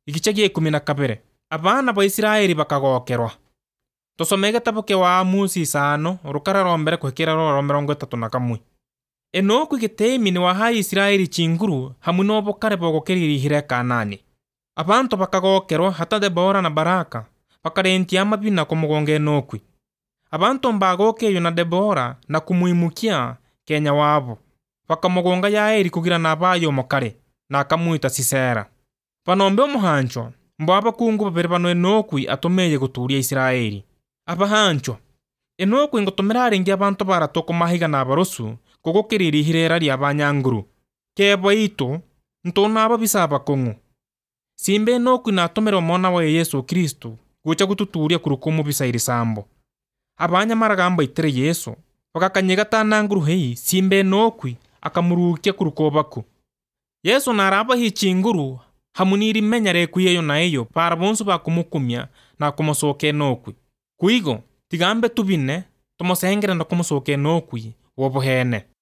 Igice gia 12. Abana ba Isiraeli bakagokerwa. Tusome gitabu kia Waamuzi 5 rukara rwa mbere kuhikira rwa 31. Enoku igitemi ni wahaye Isiraeli chinguru hamwe n'obukare bogokirira Kanaani. Abantu bakagokerwa hata Debora na Baraka bakarentia amabina kumugonga Enoku. Abantu mbagokeyo na Debora na kumuimukia Kenya wabo. Bakamugonga Yaeli kugira na abayo mokare na akamuita Sisera. Banombe omuhancho mbaba kungu babere bano Enoku atomeye guturia Isiraeli. Abahancho Enoku ingotomera aringi abantu baratoko mahiga na abarosu kugokirira ihirera ria abanyanguru. Kebo ito ntona ababisaba kongu. Simbe Enoku natomera omwana wa Yesu Kristo gucha gututuria kurukumu bisairi sambo. Abanyamaraga itere Yesu bakakanyega tananguru hei simbe Enoku akamurukia kurukobaku. Yesu naraba hichinguru hamuniri menyare kuyeyo na eyo para bonsu bakumukumya na kumusoke Enoku. Kuigo tigambe tubine tumosengera na kumusoke Enoku wobuhene.